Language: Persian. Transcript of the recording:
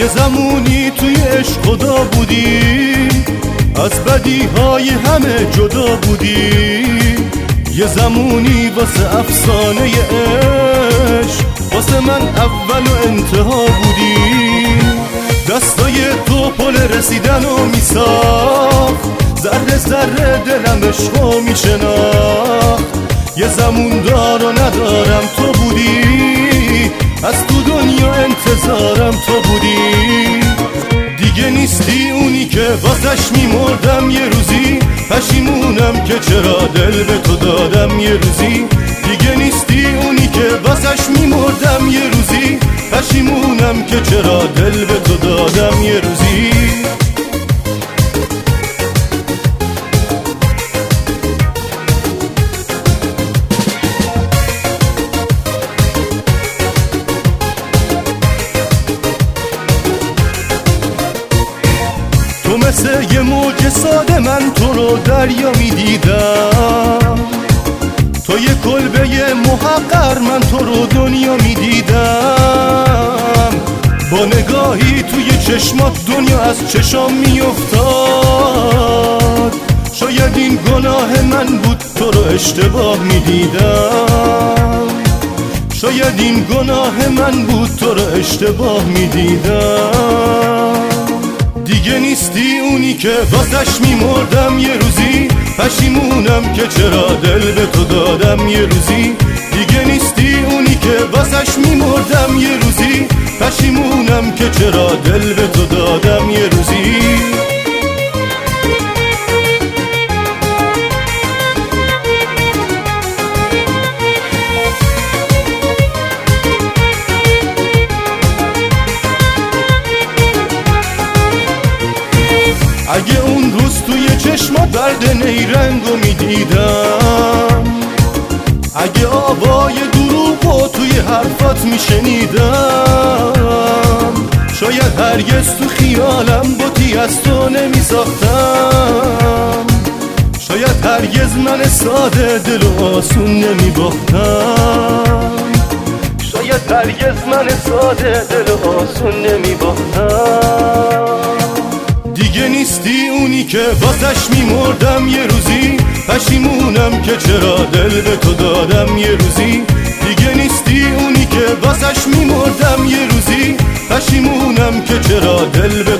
یه زمونی توی عشق خدا بودی، از بدیهای همه جدا بودی. یه زمونی واسه افسانه عشق، واسه من اول و انتها بودی. دستای تو پل رسیدن و میساخت، ذره ذره دلم عشقو میشناخت. یه زمون دار و ندارم تو بودی، از تو دنیا انتظارم تو بودی. دیگه نیستی اونی که واسش میمردم یه روزی، پشیمونم که چرا دل به تو دادم یه روزی. دیگه نیستی اونی که واسش میمردم یه روزی، پشیمونم که چرا دل به تو دادم یه روزی. تو مثل یه موج ساده من تو رو دریا میدیدم، تو یه کلبه محقر من تو رو دنیا میدیدم. با نگاهی توی چشمات دنیا از چشام میافتاد. شاید این گناه من بود تو رو اشتباه میدیدم، شاید این گناه من بود تو رو اشتباه میدیدم. دیگه نیستی اونی که واسش میمردم یه روزی، پشیمونم که چرا دل به تو دادم یه روزی. دیگه نیستی اونی که واسش میمردم یه روزی، پشیمونم که چرا دل به تو دادم یه روزی. اگه اون روز توی چشما درد نیرنگو میدیدم، اگه آوای دروغو توی حرفات میشنیدم، شاید هرگز تو خیالم بوتی از تو نمیساختم. شاید هرگز من ساده دل و آسون نمیباختم، شاید هرگز من ساده دل و آسون نمیباختم. دیگه نیستی اونی که واسش میمردم یه روزی، پشیمونم که چرا دل به تو دادم یه روزی. دیگه نیستی اونی که واسش میمردم یه روزی، پشیمونم که چرا دل به